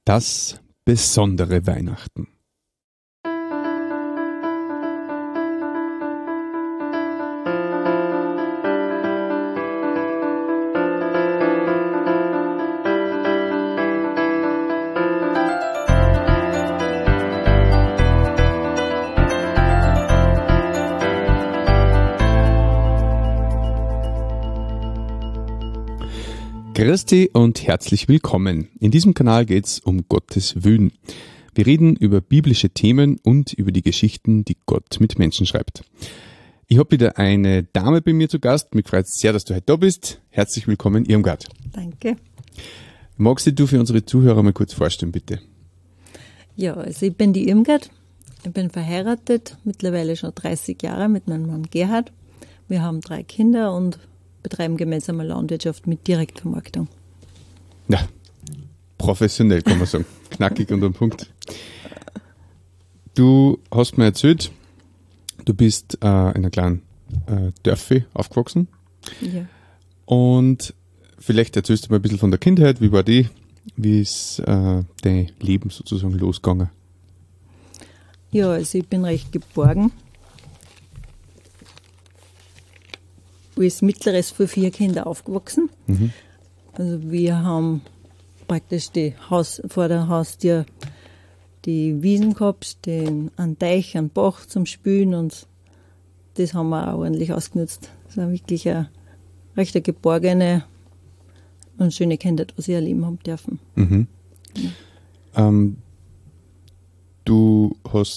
Das besondere Weihnachten. Christi und herzlich willkommen. In diesem Kanal geht es um Gottes Willen. Wir reden über biblische Themen und über die Geschichten, die Gott mit Menschen schreibt. Ich habe wieder eine Dame bei mir zu Gast. Mich freut es sehr, dass du heute da bist. Herzlich willkommen, Irmgard. Danke. Magst du für unsere Zuhörer mal kurz vorstellen, bitte? Ja, also ich bin die Irmgard. Ich bin verheiratet, mittlerweile schon 30 Jahre mit meinem Mann Gerhard. Wir haben 3 Kinder und betreiben gemeinsame Landwirtschaft mit Direktvermarktung. Ja, professionell kann man sagen. Knackig und am Punkt. Du hast mir erzählt, du bist in einer kleinen Dörfe aufgewachsen. Ja. Und vielleicht erzählst du mir ein bisschen von der Kindheit. Wie war die? Wie ist dein Leben sozusagen losgegangen? Ja, also ich bin recht geborgen. Als mittleres von 4 Kindern aufgewachsen. Mhm. Also wir haben praktisch vor der Haustür die Wiesen gehabt, einen Teich, einen Bach zum Spülen und das haben wir auch ordentlich ausgenutzt. Das war wirklich eine recht geborgene und schöne Kindheit, was ich erleben haben dürfen. Mhm. Ja. Du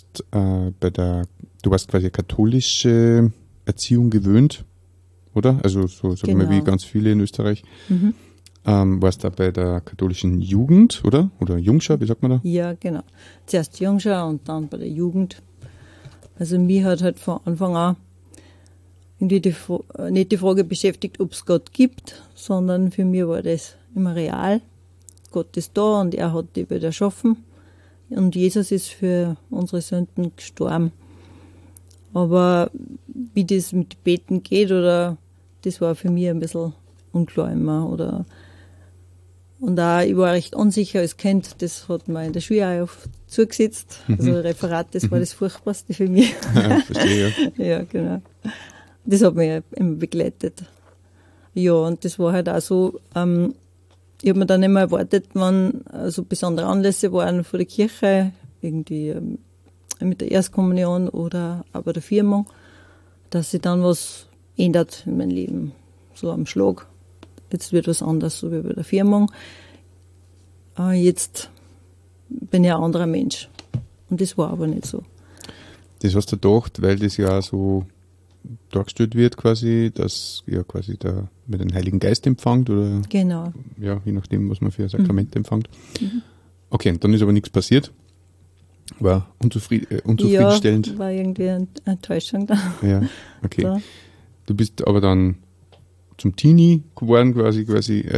warst quasi katholische Erziehung gewöhnt, oder? Also so sagen wir wie ganz viele in Österreich. Mhm. Warst du bei der katholischen Jugend, oder? Oder Jungschau, wie sagt man da? Ja, genau. Zuerst Jungschau und dann bei der Jugend. Also mich hat halt von Anfang an irgendwie nicht die Frage beschäftigt, ob es Gott gibt, sondern für mich war das immer real. Gott ist da und er hat die Welt erschaffen. Und Jesus ist für unsere Sünden gestorben. Aber wie das mit Beten geht, das war für mich ein bisschen unklar immer. Und auch, ich war recht unsicher als Kind, das hat mir in der Schule auch zugesetzt. Also Referat, das war das Furchtbarste für mich. Ja, verstehe, ja. Ja, genau. Das hat mich immer begleitet. Ja, und das war halt auch so, ich habe mir dann immer erwartet, wenn so besondere Anlässe waren von der Kirche, irgendwie mit der Erstkommunion oder aber der Firmung, dass sich dann was ändert in meinem Leben. So am Schlag. Jetzt wird was anders, so wie bei der Firmung. Jetzt bin ich ein anderer Mensch. Und das war aber nicht so. Das hast du gedacht, weil das ja auch so dargestellt wird quasi, dass ja quasi mit dem Heiligen Geist empfängt oder genau. Ja, je nachdem, was man für ein Sakrament empfängt. Mhm. Okay, und dann ist aber nichts passiert. War unzufriedenstellend. Ja, war irgendwie eine Enttäuschung da. Ja, okay. So. Du bist aber dann zum Teenie geworden quasi,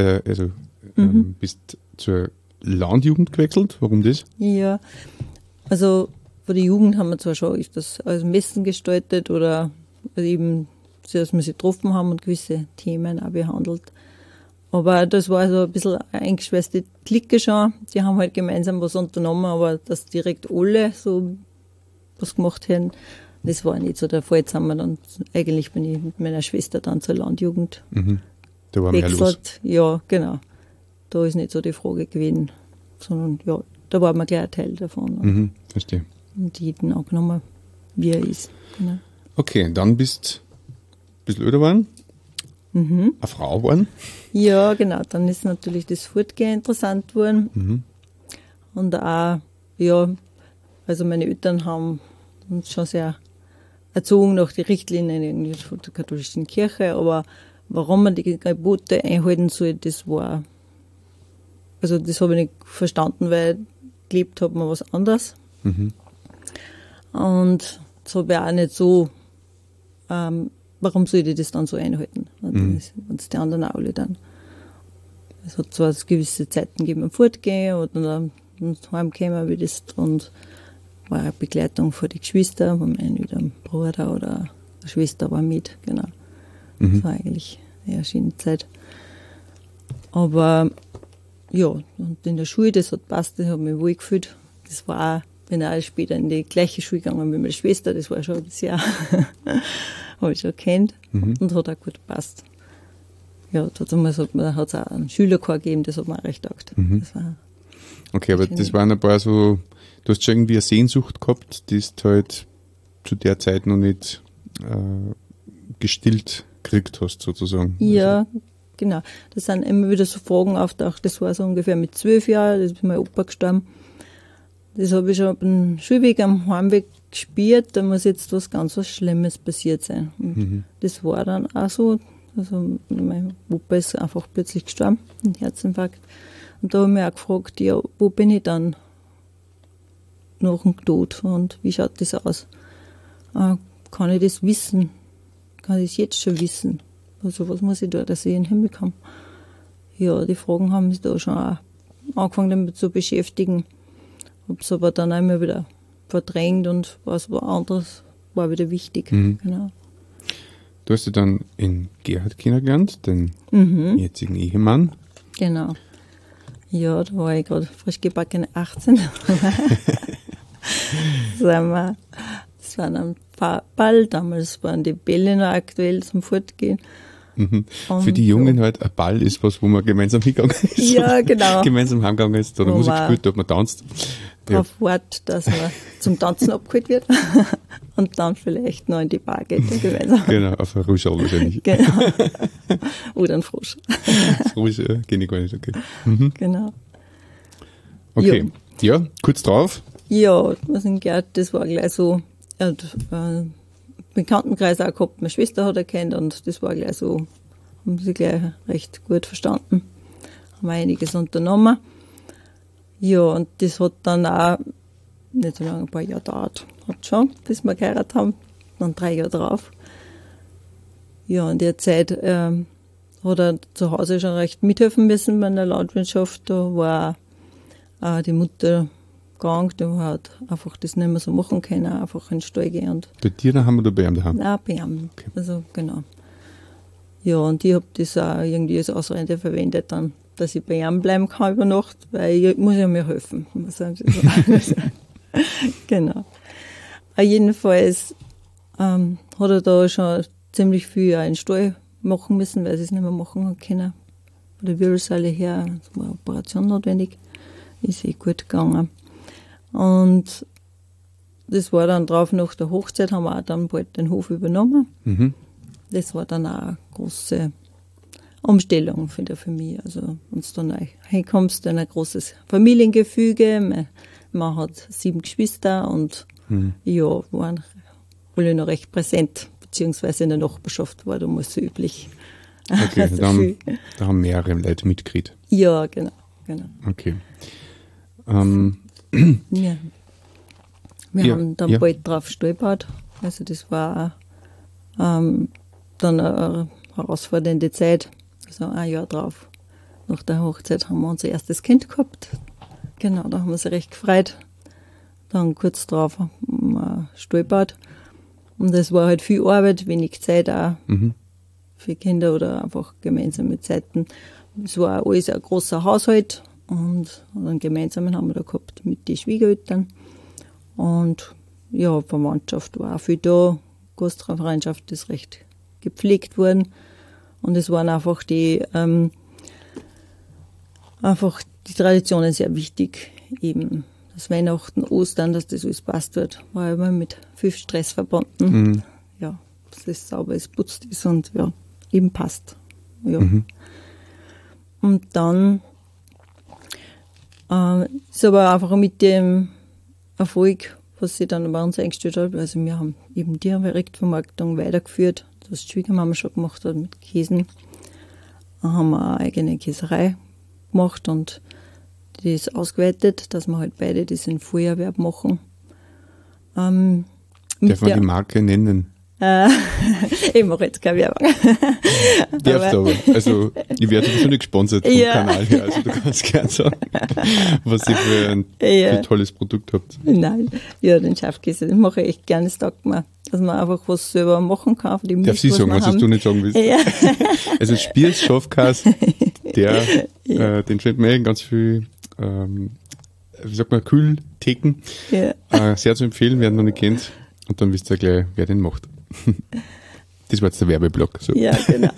bist zur Landjugend gewechselt. Warum das? Ja, also für die Jugend haben wir zwar schon das als Messen gestaltet oder eben, dass wir sie getroffen haben und gewisse Themen auch behandelt. Aber das war so ein bisschen eine eingeschweißte Clique schon. Die haben halt gemeinsam was unternommen, aber dass direkt alle so was gemacht haben, das war nicht so der Fall. Jetzt haben wir dann, eigentlich bin ich mit meiner Schwester dann zur Landjugend Da war mehr los. Ja, genau. Da ist nicht so die Frage gewesen, sondern ja, da war man gleich ein Teil davon. Verstehe. Und jeden angenommen, wie er ist. Genau. Okay, dann bist du ein bisschen älter geworden. Eine Frau geworden. Ja, genau. Dann ist natürlich das Fortgehen interessant geworden. Und auch, ja, also meine Eltern haben uns schon sehr erzogen nach den Richtlinien irgendwie von der katholischen Kirche, aber warum man die Gebote einhalten soll, das habe ich nicht verstanden, weil gelebt hat man was anderes. Und das habe ich auch nicht so, warum soll ich das dann so einhalten? Wenn es die anderen auch alle dann. Es hat zwar gewisse Zeiten gegeben am Fortgehen oder dann heimgekommen, wie das, und war eine Begleitung von den Geschwistern, von meinem Bruder oder eine Schwester war mit, genau. Das war eigentlich eine schöne Zeit. Aber ja, und in der Schule, das hat passt, das hat mich wohl gefühlt. Das war auch, bin auch später in die gleiche Schule gegangen wie meine Schwester, das war schon das Jahr, habe ich schon kennt und hat auch gut gepasst. Ja, damals hat es auch einen Schülerchor gegeben, das hat mir auch recht getaugt. Das war Okay, aber das waren ein paar so, du hast schon irgendwie eine Sehnsucht gehabt, die du halt zu der Zeit noch nicht gestillt gekriegt hast, sozusagen. ja, genau. Das sind immer wieder so Fragen auftaucht. Das war so ungefähr mit 12 Jahren, das ist mein Opa gestorben. Das habe ich schon auf dem Schulweg am Heimweg gespürt, da muss jetzt was Schlimmes passiert sein. Und das war dann auch so. Also mein Opa ist einfach plötzlich gestorben, ein Herzinfarkt. Und da habe ich mich auch gefragt, ja, wo bin ich dann nach dem Tod und wie schaut das aus? Kann ich das wissen? Kann ich das jetzt schon wissen? Also was muss ich da, dass ich in den Himmel komme? Ja, die Fragen haben mich da schon auch angefangen damit zu beschäftigen. Habe es aber dann einmal wieder verdrängt und was war anderes war wieder wichtig. Genau. Du hast ja dann in Gerhard kennengelernt, den jetzigen Ehemann. Genau. Ja, da war ich gerade frisch gebackene 18. Das war ein Ball, damals waren die Bälle noch aktuell zum Fortgehen. Für die Jungen halt, ein Ball ist was, wo man gemeinsam hingegangen ist. Ja, genau. Gemeinsam heimgegangen ist, oder Musik gespielt, da hat man tanzt. Darauf wartet, dass man zum Tanzen abgeholt wird und dann vielleicht noch in die Bar geht und gemeinsam. Genau, auf ein Ruschel wahrscheinlich. Genau. Oder ein Frosch. Frosch, ja, kenne ich gar nicht, okay. Genau. Okay, ja, kurz drauf. Ja, was in Gerd, das war gleich so, er hat einen Bekanntenkreis auch gehabt, meine Schwester hat er kennt und das war gleich so, haben sie gleich recht gut verstanden, haben einiges unternommen. Ja, und das hat dann auch nicht so lange, ein paar Jahre gedauert, hat schon, bis wir geheiratet haben, dann 3 Jahre drauf. Ja, in der Zeit hat er zu Hause schon recht mithelfen müssen bei der Landwirtschaft, da war auch die Mutter krank, der hat einfach das nicht mehr so machen können, einfach in den Stall gehen. Und bei dir daheim oder bei ihm daheim? Nein, bei ihm. Okay. Also, genau. Ja, und ich habe das auch irgendwie als Ausrede verwendet, dann, dass ich bei ihm bleiben kann über Nacht, weil ich muss ja mir helfen. Genau. Jedenfalls hat er da schon ziemlich viel auch in den Stall machen müssen, weil sie es nicht mehr machen hat können. Bei der Wirbelsäule her, es war eine Operation notwendig, ist gut gegangen. Und das war dann drauf, nach der Hochzeit haben wir auch dann bald den Hof übernommen. Das war dann auch eine große Umstellung für mich. Also, wenn du dann reinkommst in ein großes Familiengefüge, man hat 7 Geschwister und ja, waren alle noch recht präsent, beziehungsweise in der Nachbarschaft war damals so üblich. Okay, also da haben mehrere Leute mitgekriegt. Ja, genau. Okay. Ja. Wir haben dann bald drauf gestolpert. Also das war dann eine herausfordernde Zeit. Also ein Jahr drauf. Nach der Hochzeit haben wir unser erstes Kind gehabt. Genau, da haben wir uns recht gefreut. Dann kurz drauf haben wir gestolpert. Und das war halt viel Arbeit, wenig Zeit auch für Kinder oder einfach gemeinsame Zeiten. Es war alles ein großer Haushalt. Und einen gemeinsamen haben wir da gehabt mit den Schwiegereltern. Und ja, Verwandtschaft war auch viel da. Gastfreundschaft ist recht gepflegt worden. Und es waren einfach die Traditionen sehr wichtig. Eben das Weihnachten, Ostern, dass das alles passt wird, war immer mit viel Stress verbunden. Ja, dass es sauber ist, putzt ist und ja, eben passt. Ja. Und dann ist aber einfach mit dem Erfolg, was sie dann bei uns eingestellt hat, also wir haben eben die Direktvermarktung weitergeführt, das die Schwiegermama schon gemacht hat mit Käsen. Dann haben wir eine eigene Käserei gemacht und die ist ausgeweitet, dass wir halt beide das in Vollerwerb machen. Darf man die Marke nennen? Ich mache jetzt keine Werbung. Darfst aber. Also, ich werde schon nicht gesponsert vom Kanal her, also du kannst gerne sagen, was ihr für ein tolles Produkt habt. Nein, ja, den Schafkäse, den mache ich echt gerne, das taugt mir, dass man einfach was selber machen kann. Darf sie sagen, was du nicht sagen willst? Ja. Also Spiels, Schafkäse, Den findet man in ganz viel, wie sagt man, Kühltheken. Ja. Sehr zu empfehlen, wer ihn noch nicht kennt. Und dann wisst ihr gleich, wer den macht. Das war jetzt der Werbeblock. So. Ja, genau.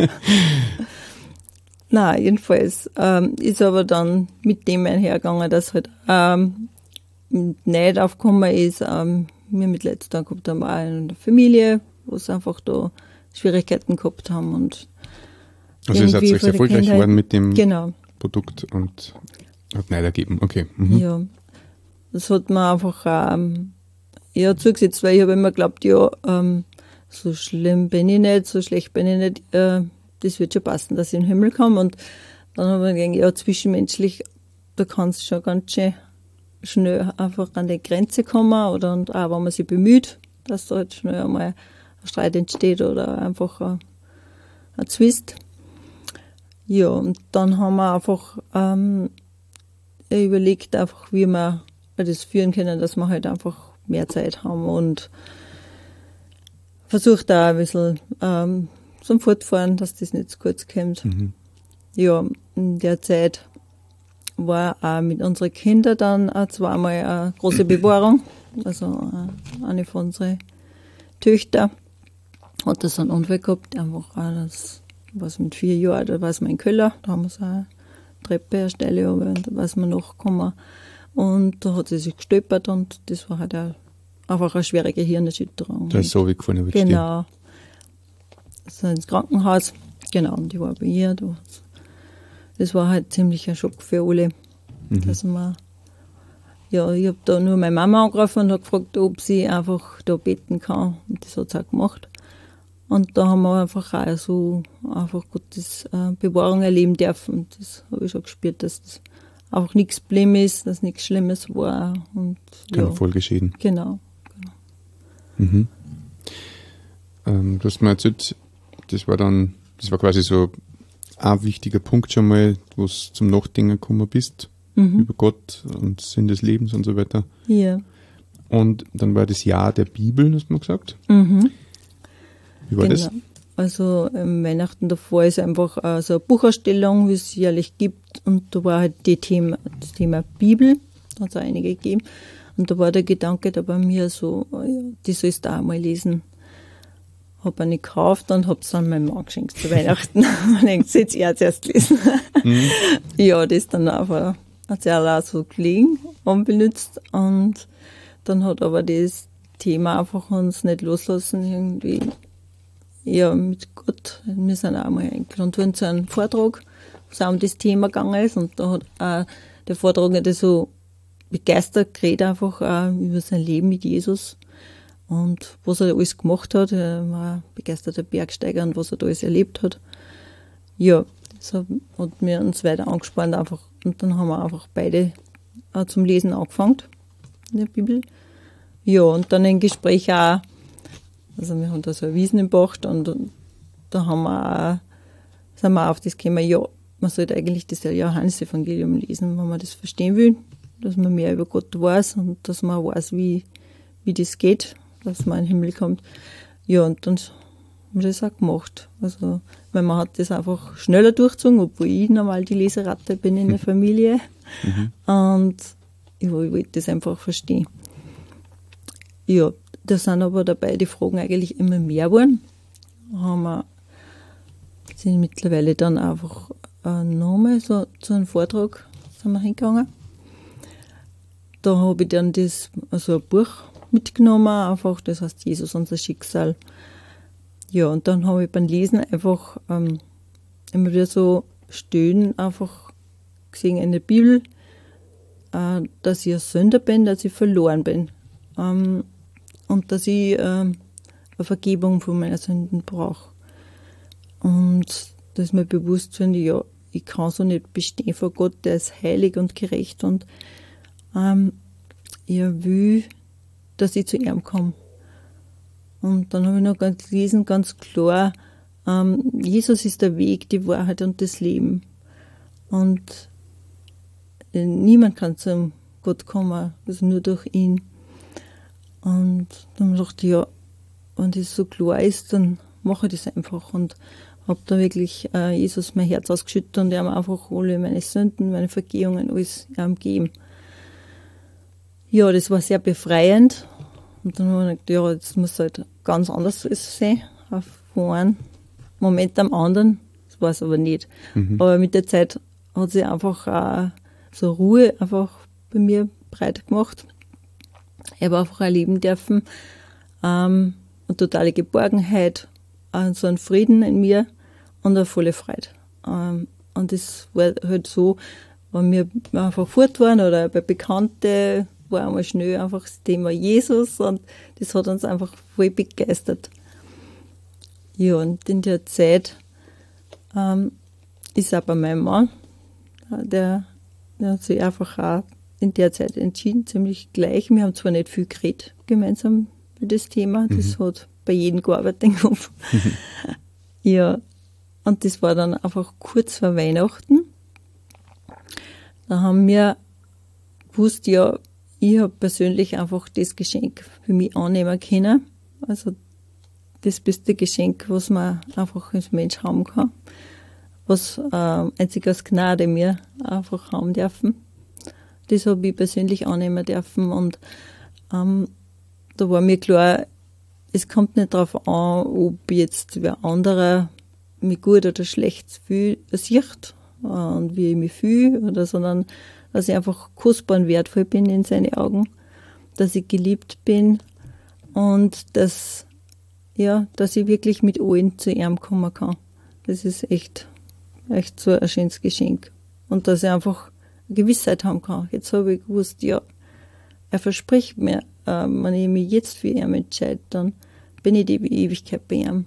Nein, jedenfalls ist aber dann mit dem einhergegangen, dass halt nicht aufgekommen ist. Wir mit letzter gehabt haben auch in der Familie, wo es einfach da Schwierigkeiten gehabt haben. Und also ihr seid euch erfolgreich geworden mit dem genau. Produkt und hat nicht ergeben. Okay. Mhm. Ja, das hat mir einfach eher zugesetzt, weil ich habe immer geglaubt, ja, so schlimm bin ich nicht, so schlecht bin ich nicht, das wird schon passen, dass ich in den Himmel komme. Und dann habe ich gedacht, ja, zwischenmenschlich, da kann es schon ganz schön schnell einfach an die Grenze kommen oder und auch wenn man sich bemüht, dass da halt schnell einmal ein Streit entsteht oder einfach ein Zwist. Ja, und dann haben wir einfach überlegt, einfach, wie wir das führen können, dass wir halt einfach mehr Zeit haben und versucht auch ein bisschen zum Fortfahren, dass das nicht zu kurz kommt. Mhm. Ja, in der Zeit war auch mit unseren Kindern dann auch zweimal eine große Bewahrung. Also eine von unseren Töchtern hat das einen Unfall gehabt, einfach auch das, was mit 4 Jahren, da war es mal in Köller, da haben wir so eine Treppe erstelle, und da war es mir nachgekommen. Und da hat sie sich gestolpert und das war halt auch einfach eine schwere Gehirnerschütterung. Da ist so wie gefallen, aber genau. So ins Krankenhaus. Genau, und ich war bei ihr. Das war halt ziemlich ein Schock für alle. Mhm. Dass man, ja, ich habe da nur meine Mama angerufen und habe gefragt, ob sie einfach da beten kann. Und das hat sie auch gemacht. Und da haben wir einfach auch so einfach Gottes Bewahrung erleben dürfen. Und das habe ich schon gespürt, dass das einfach nichts Problem ist, dass nichts Schlimmes war. Und, keine ja, Folgeschäden. Genau. Mhm. Du hast mir erzählt, das war quasi so ein wichtiger Punkt schon mal, wo du zum Nachdenken gekommen bist, über Gott und Sinn des Lebens und so weiter. Ja. Und dann war das Jahr der Bibel, hast du mal gesagt. Mhm. Wie war das? Also Weihnachten davor ist einfach so eine Buchausstellung, wie es jährlich gibt. Und da war halt das Thema Bibel, da hat es auch einige gegeben. Und da war der Gedanke da bei mir so, ja, die sollst du auch mal lesen. Habe ich nicht gekauft und habe es dann meinem Mann geschenkt zu Weihnachten. Man denkt, jetzt er zuerst lesen. Mhm. Ja, das dann einfach hat sie auch so gelegen und benutzt. Und dann hat aber das Thema einfach uns nicht loslassen irgendwie. Ja, mit Gott. Wir sind auch mal eingeladen worden zu einem Vortrag, wo es auch um das Thema gegangen ist. Und da hat auch der Vortragende so begeistert geredet, einfach auch über sein Leben mit Jesus. Und was er alles gemacht hat. Er war ein begeisterter Bergsteiger und was er da alles erlebt hat. Ja, das hat mir uns weiter angespannt einfach. Und dann haben wir einfach beide zum Lesen angefangen in der Bibel. Ja, und dann ein Gespräch auch. Also wir haben da so eine Wiesen im Bach und da sind wir auf das gekommen, ja, man sollte eigentlich das Johannesevangelium lesen, wenn man das verstehen will, dass man mehr über Gott weiß und dass man weiß, wie das geht, dass man in den Himmel kommt. Ja, und dann haben wir das auch gemacht. Also, weil man hat das einfach schneller durchgezogen, obwohl ich normal die Leseratte bin in der Familie. Und ich wollte das einfach verstehen. Ja, da sind aber dabei die Fragen eigentlich immer mehr geworden. Sind mittlerweile dann einfach nochmal so zu einem Vortrag sind wir hingegangen. Da habe ich dann ein Buch mitgenommen, einfach, das heißt Jesus, unser Schicksal. Ja, und dann habe ich beim Lesen einfach immer wieder so Stellen einfach gesehen in der Bibel, dass ich ein Sünder bin, dass ich verloren bin. Und dass ich eine Vergebung von meinen Sünden brauche. Und das ist mir bewusst, finde ich, ja, ich kann so nicht bestehen vor Gott, der ist heilig und gerecht und er will, dass ich zu ihm komme. Und dann habe ich noch gelesen, ganz klar, Jesus ist der Weg, die Wahrheit und das Leben. Und niemand kann zu Gott kommen, also nur durch ihn. Und dann dachte ich, ja, wenn das so klar ist, dann mache ich das einfach. Und habe da wirklich Jesus mein Herz ausgeschüttet und ihm einfach alle meine Sünden, meine Vergehungen, alles ihm gegeben. Ja, das war sehr befreiend. Und dann habe ich gedacht, ja, jetzt muss halt ganz anders alles sein, von einem Moment am anderen. Das war es aber nicht. Aber mit der Zeit hat sich einfach auch so Ruhe einfach bei mir breit gemacht. Ich habe einfach erleben dürfen, eine totale Geborgenheit, so einen Frieden in mir und eine volle Freude. Und das war halt so, wenn wir einfach fort waren oder bei Bekannten, war einmal schnell einfach das Thema Jesus und das hat uns einfach voll begeistert. Ja, und in der Zeit ist auch bei meinem Mann, der hat sich einfach auch in der Zeit entschieden, ziemlich gleich. Wir haben zwar nicht viel geredet gemeinsam für das Thema, das hat bei jedem gearbeitet im Kopf. Ja, und das war dann einfach kurz vor Weihnachten. Da haben wir gewusst, ja, ich habe persönlich einfach das Geschenk für mich annehmen können. Also das beste Geschenk, was man einfach als Mensch haben kann. Was einzig aus Gnade mir einfach haben dürfen. Das habe ich persönlich annehmen dürfen. Und da war mir klar, es kommt nicht darauf an, ob jetzt wer anderer mich gut oder schlecht sieht und wie ich mich fühle, sondern dass ich einfach kostbar und wertvoll bin in seinen Augen, dass ich geliebt bin und dass ich wirklich mit allen zu ihm kommen kann. Das ist echt so ein schönes Geschenk. Und dass ich einfach eine Gewissheit haben kann. Jetzt habe ich gewusst, ja, er verspricht mir, wenn ich mich jetzt für ihn entscheide, dann bin ich die Ewigkeit bei ihm.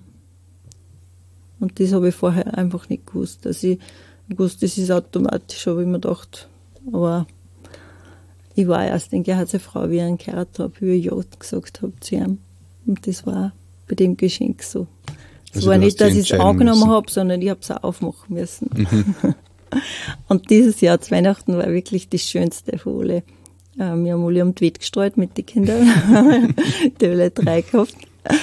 Und das habe ich vorher einfach nicht gewusst. Dass ich gewusst, das ist automatisch, habe ich mir gedacht. Aber ich war erst eine Frau, wie ich ihn gehört habe, wie ich Ja gesagt habe zu ihm. Und das war bei dem Geschenk so. Es also war nicht, dass ich es angenommen habe, sondern ich habe es auch aufmachen müssen. Und dieses Jahr zu Weihnachten war wirklich das Schönste von alle. Wir haben alle um die Welt gestreut mit den Kindern. Die haben alle 3 gehabt.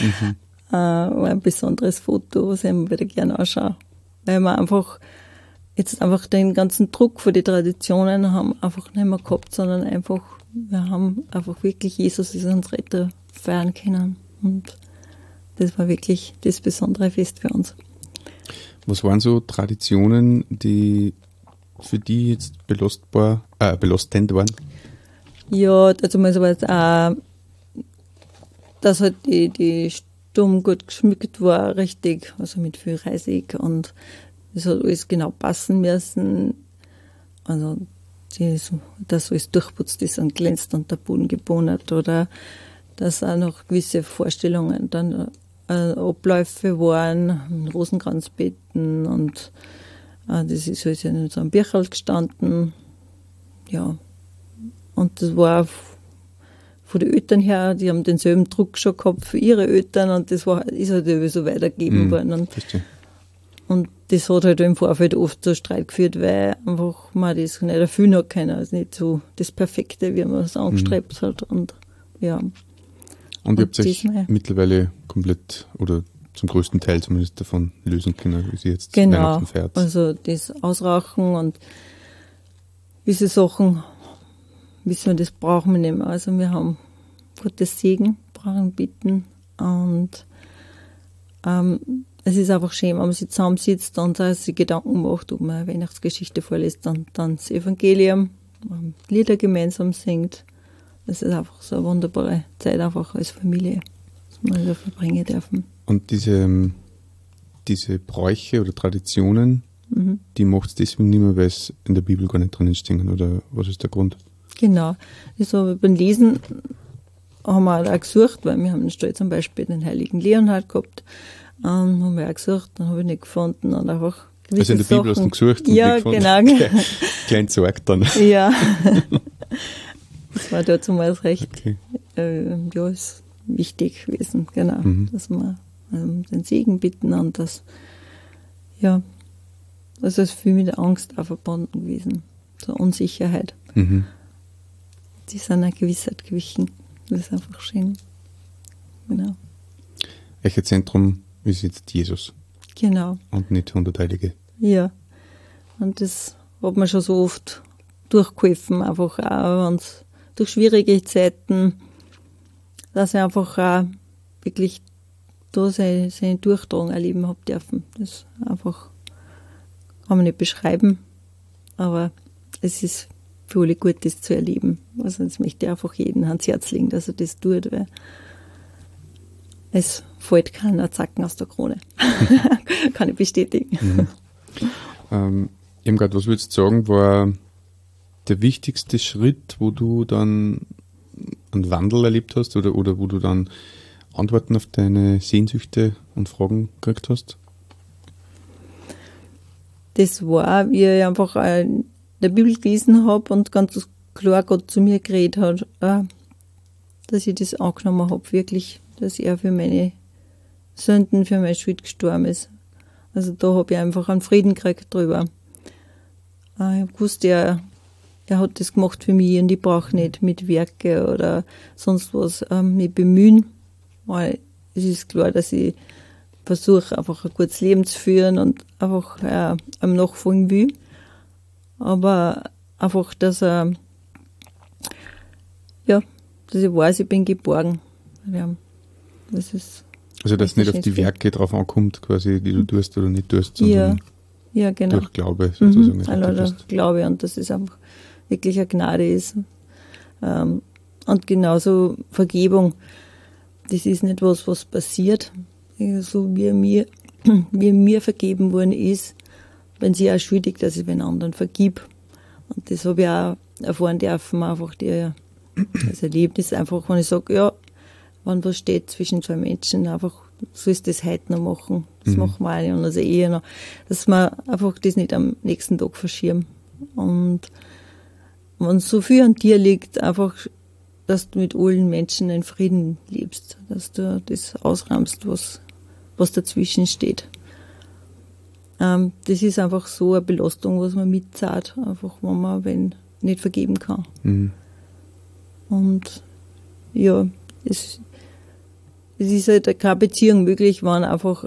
War ein besonderes Foto, was ich mir wieder gerne anschaue. Weil wir einfach jetzt einfach den ganzen Druck von den Traditionen haben einfach nicht mehr gehabt, sondern einfach, wir haben einfach wirklich Jesus ist unser Retter feiern können. Und das war wirklich das besondere Fest für uns. Was waren so Traditionen, die für die jetzt belastend waren? Ja, also mal so was auch, dass halt die Stumm gut geschmückt war, richtig, also mit viel Reisig und das hat alles genau passen müssen. Also, dass alles durchputzt ist und glänzt und der Boden gebohnert oder dass auch noch gewisse Vorstellungen dann Abläufe waren, Rosenkranzbetten und das ist halt in so einem Bücherl gestanden. Ja, und das war von den Eltern her, die haben denselben Druck schon gehabt für ihre Eltern und das ist halt so weitergegeben worden. Und das hat halt im Vorfeld oft so Streit geführt, weil einfach man das nicht erfüllen hat können. Also nicht so das Perfekte, wie man es angestrebt hat. Und ja. Und ihr habt euch mittlerweile komplett oder zum größten Teil zumindest davon lösen können, wie sie jetzt Weihnachten feiert. Also das Ausrauchen und diese Sachen, wissen wir, das brauchen wir nicht mehr. Also wir haben Gottes Segen, brauchen bitten und es ist einfach schön, wenn man sich zusammensitzt und sich Gedanken macht, ob man eine Weihnachtsgeschichte vorliest und dann das Evangelium, Lieder gemeinsam singt. Das ist einfach so eine wunderbare Zeit einfach als Familie, dass wir da verbringen dürfen. Und diese Bräuche oder Traditionen, die macht es deswegen nicht mehr, weil es in der Bibel gar nicht drinnen stehen, oder was ist der Grund? Genau. Das habe ich beim Lesen haben wir auch gesucht, weil wir haben in Stall zum Beispiel den heiligen Leonhard gehabt. Haben wir auch gesucht, dann habe ich nicht gefunden und einfach gewisse Also in der Bibel hast du gesucht und ja, nicht gefunden? Genau. Klein Sorg dann. Ja. Das war dort zumal recht. Okay. Ja, ist wichtig gewesen, genau. Dass wir den Segen bitten und das, ja, das ist viel mit der Angst auch verbunden gewesen. So Unsicherheit. Die sind einer Gewissheit gewichen. Das ist einfach schön. Genau. Welches Zentrum ist jetzt Jesus? Genau. Und nicht hundertteilige. Ja. Und das hat mir schon so oft durchgeholfen, einfach auch wenn's durch schwierige Zeiten, dass ich einfach auch wirklich da seine Durchtragung erleben habe dürfen. Das einfach kann man nicht beschreiben, aber es ist für alle gut, das zu erleben. Also das möchte ich einfach jedem ans Herz legen, dass er das tut, weil es fällt keiner Zacken aus der Krone. Kann ich bestätigen. Irmgard, was würdest du sagen, war der wichtigste Schritt, wo du dann einen Wandel erlebt hast oder wo du dann Antworten auf deine Sehnsüchte und Fragen gekriegt hast? Das war, wie ich einfach in der Bibel gelesen habe und ganz klar Gott zu mir geredet hat, dass ich das angenommen habe, wirklich, dass er für meine Sünden, für meine Schuld gestorben ist. Also da habe ich einfach einen Frieden gekriegt drüber. Ich wusste, er hat das gemacht für mich und ich brauche nicht mit Werke oder sonst was mich bemühen, weil es ist klar, dass ich versuche, einfach ein gutes Leben zu führen und einfach am Nachfolgen will. Aber einfach, dass ich weiß, ich bin geborgen. Ja, das ist also, dass nicht auf die Werke drauf ankommt, quasi, die du tust oder nicht tust, sondern ja, genau. durch Glaube sozusagen. Also Glaube, und dass es einfach wirklich eine Gnade ist. Und genauso Vergebung, das ist nicht was passiert. So wie mir vergeben worden ist, wenn sie auch schuldig, dass ich den anderen vergib. Und das habe ich auch erfahren dürfen, einfach das Erlebnis, einfach, wenn ich sage, ja, wenn was steht zwischen zwei Menschen, einfach, so ist das heute noch machen. Das machen wir eine und also Ehe noch. Dass wir einfach das nicht am nächsten Tag verschieben. Und wenn so viel an dir liegt, einfach, dass du mit allen Menschen in Frieden lebst, dass du das ausräumst, was dazwischen steht. Das ist einfach so eine Belastung, was man mitzahlt, einfach, wenn man nicht vergeben kann. Und ja, es ist halt keine Beziehung möglich, wenn einfach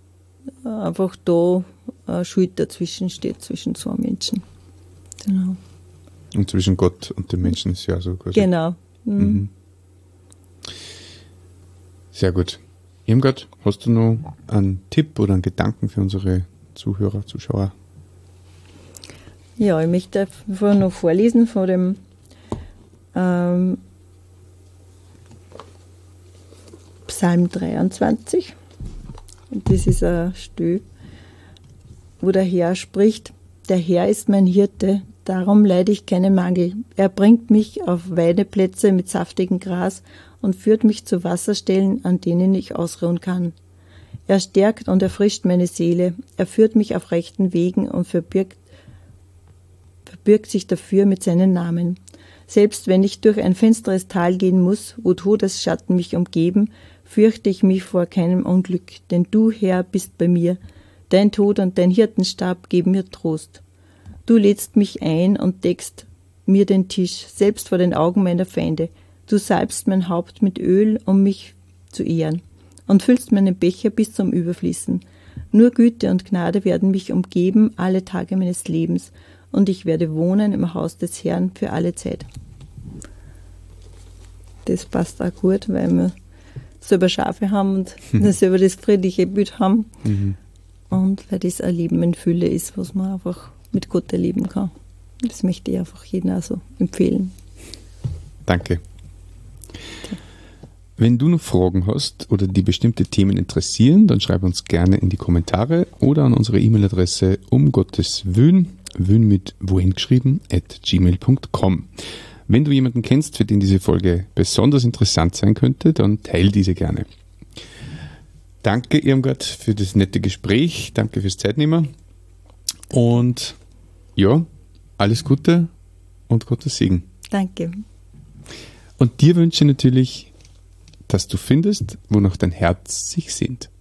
da Schuld dazwischen steht, zwischen zwei Menschen. Genau. Und zwischen Gott und dem Menschen ist ja so quasi. Genau. Sehr gut. Irmgard, hast du noch einen Tipp oder einen Gedanken für unsere Zuhörer, Zuschauer? Ja, ich möchte einfach noch vorlesen von dem Psalm 23. Und das ist ein Stelle, wo der Herr spricht: Der Herr ist mein Hirte, darum leide ich keinen Mangel. Er bringt mich auf Weideplätze mit saftigem Gras und führt mich zu Wasserstellen, an denen ich ausruhen kann. Er stärkt und erfrischt meine Seele. Er führt mich auf rechten Wegen und verbirgt sich dafür mit seinem Namen. Selbst wenn ich durch ein finsteres Tal gehen muss, wo Todesschatten mich umgeben, fürchte ich mich vor keinem Unglück, denn du, Herr, bist bei mir. Dein Tod und dein Hirtenstab geben mir Trost. Du lädst mich ein und deckst mir den Tisch, selbst vor den Augen meiner Feinde. Du salbst mein Haupt mit Öl, um mich zu ehren, und füllst meinen Becher bis zum Überfließen. Nur Güte und Gnade werden mich umgeben alle Tage meines Lebens, und ich werde wohnen im Haus des Herrn für alle Zeit. Das passt auch gut, weil wir selber Schafe haben und selber das friedliche Bild haben. Und weil das ein Leben in Fülle ist, was man einfach mit Gott erleben kann. Das möchte ich einfach jedem auch so empfehlen. Danke. Wenn du noch Fragen hast oder die bestimmte Themen interessieren, dann schreib uns gerne in die Kommentare oder an unsere E-Mail-Adresse @wün mit wohin geschrieben, @gmail.com. Wenn du jemanden kennst, für den diese Folge besonders interessant sein könnte, dann teile diese gerne. Danke, Irmgard, für das nette Gespräch. Danke fürs Zeitnehmen. Und ja, alles Gute und Gottes Segen. Danke. Und dir wünsche ich natürlich, dass du findest, wonach dein Herz sich sehnt.